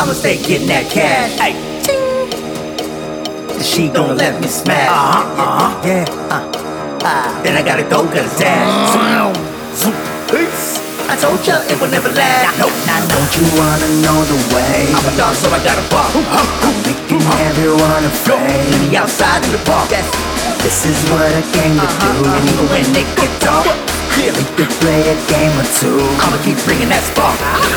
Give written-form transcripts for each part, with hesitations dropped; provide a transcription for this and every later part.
I'ma stay getting that cash. Hey, she gon' let me smash. Yeah. Then I gotta go 'cause it's dash. Peace. I told ya it would never last. Nope. Now don't you wanna know the way? I'm a dog, so I gotta bark. Making everyone afraid. Let me outside in the park. This is what I came to do. And even when they get dark, clearly We could play a game or two. I'ma keep bringing that spark.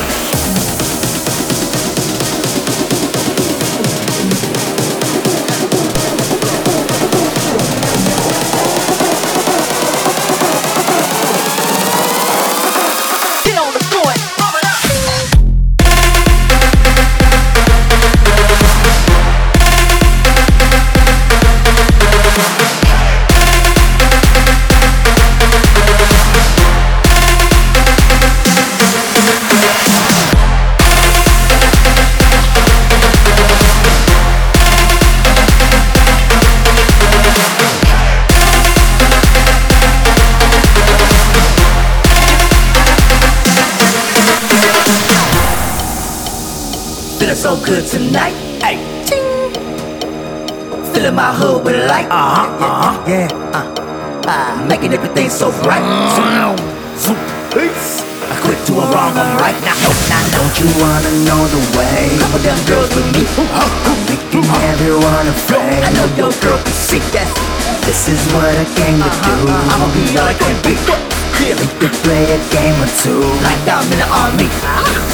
Feeling so good tonight, ay, ting. Filling my hood with light, Yeah. making everything so bright. Peace. I quit doing wrong, I'm right now. Now don't you wanna know the way? Couple them girls with me, Making everyone I afraid. know your girl can see that. This is what I came to do. I'ma be all I can be. Clearly, We could play a game or two. like I'm in the army.